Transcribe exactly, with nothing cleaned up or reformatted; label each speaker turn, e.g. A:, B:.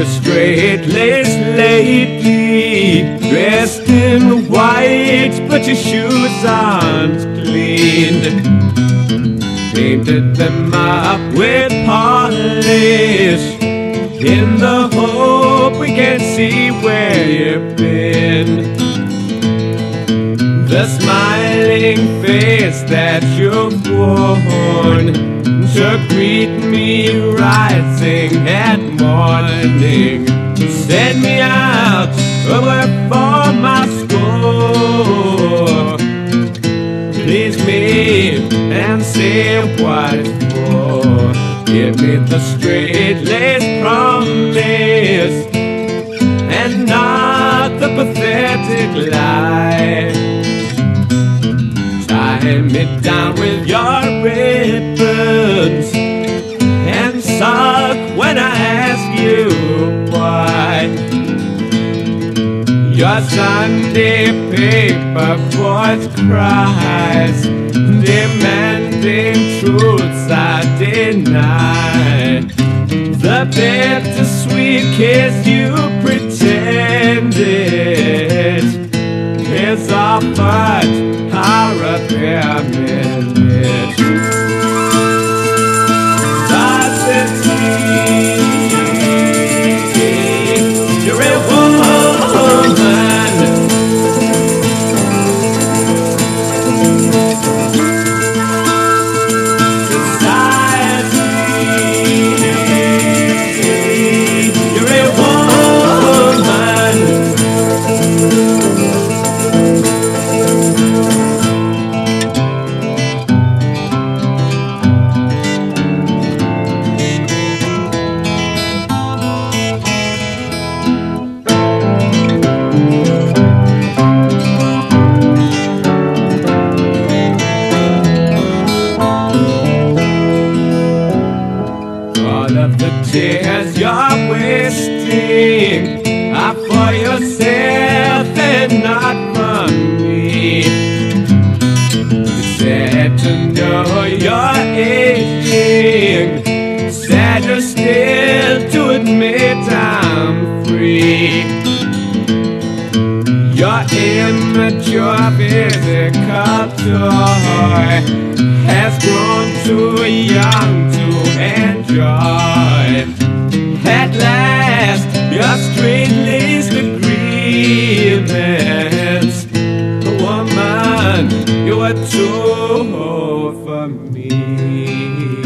A: You're straight-laced lately, dressed in white, but your shoes aren't clean. Painted them up with polish, in the hope we can see where you've been. The smiling face that you've worn to greet me rising at morning, send me out over for my score. Please me and say what it's for. Give me the straight-laced promise and not the pathetic lie. Tie me down with your ribbons and suck when I ask you why. Your Sunday paper voice cries, demanding truths I deny. The bittersweet kiss you pretended is offered our repairment. Does it mean you're a woman? Of the tears you're wasting are for yourself and not for me. It's sad to know you're aging, sadder still to admit I'm free. Your immature physical toy has grown too young to enjoy. At last, your straight-laced agreements. Woman, you are too old for me.